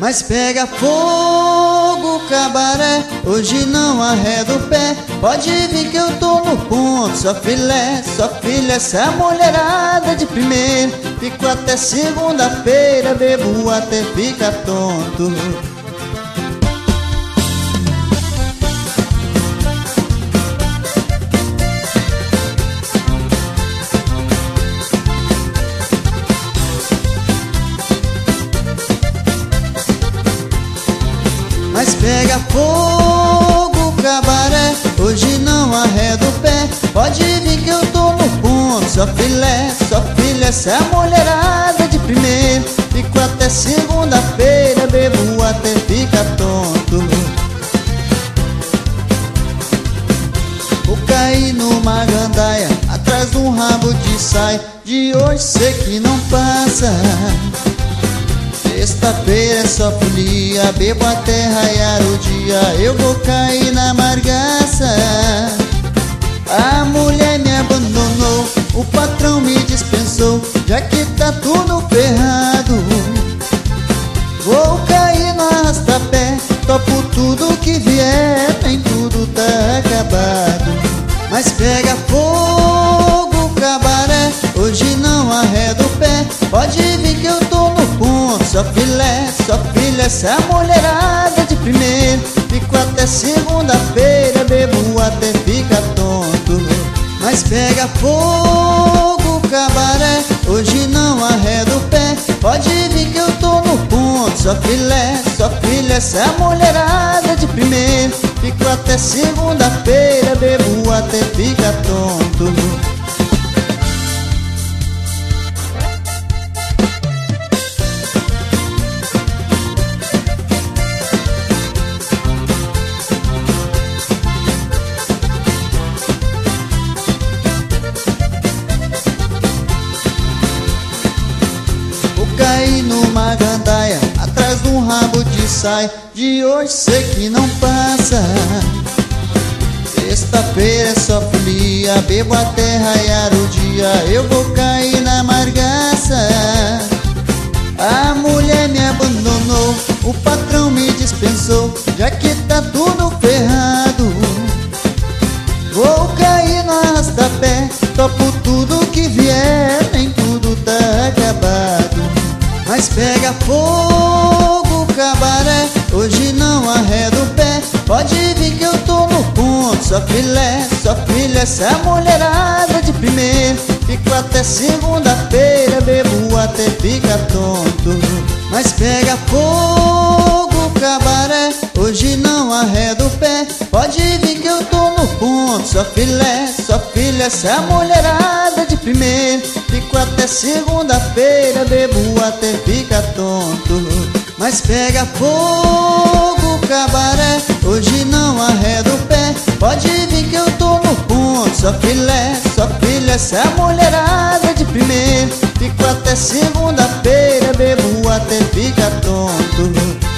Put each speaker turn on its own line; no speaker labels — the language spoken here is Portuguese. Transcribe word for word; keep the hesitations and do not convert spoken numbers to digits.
Mas pega fogo, cabaré, hoje não arredo o pé. Pode vir que eu tô no ponto, só filé, só filé, essa mulherada de primeira. Fico até segunda-feira, bebo até ficar tonto. Mas pega fogo, cabaré, hoje não arredo o pé. Pode vir que eu tô no ponto, só filé, só filé, essa mulherada de primeira. Fico até segunda-feira, bebo até ficar tonto. Vou cair numa gandaia, atrás de um rabo de saia. De hoje sei que não passa. Sexta-feira é só folia, bebo até raiar o dia. Eu vou cair na margaça. A mulher me abandonou, o patrão me dispensou, já que tá tudo ferrado. Vou cair no arrastapé, topo tudo que vier, nem tudo tá acabado. Mas pega fogo, cabaré, hoje não arredo o pé. Pode vir que eu tô no ponto, só filé, só filé, essa mulherada de primeira. Fico até segunda-feira, bebo até ficar tonto. Mas pega fogo, cabaré, hoje não arredo o pé. Pode vir que eu tô no ponto, só filé, só filé, essa mulherada de primeira. Fico até segunda-feira, bebo até ficar tonto. Caí numa gandaia, atrás de um rabo de saia. De hoje sei que não passa. Sexta-feira é só folia, bebo até raiar o dia. Eu vou cair na margaça. A mulher me abandonou, o patrão me dispensou, já que tá tudo ferrado. Vou cair no arrastapé, topo tudo que vier, nem tudo tá acabado. Mas pega fogo, cabaré, hoje não arredo o pé. Pode vir que eu tô no ponto, só filé, só filé, essa mulherada de primeira. Fico até segunda-feira, bebo até ficar tonto. Mas pega fogo, cabaré, hoje não arredo o pé. Pode vir que eu tô no ponto, só filé, só filé, essa mulherada de primeira. Fico até segunda-feira, bebo até ficar tonto. Mas pega fogo, cabaré, hoje não arredo o pé. Pode vir que eu tô no ponto, só filé, só filé, essa mulherada de primeira. Fico até segunda-feira, bebo até ficar tonto.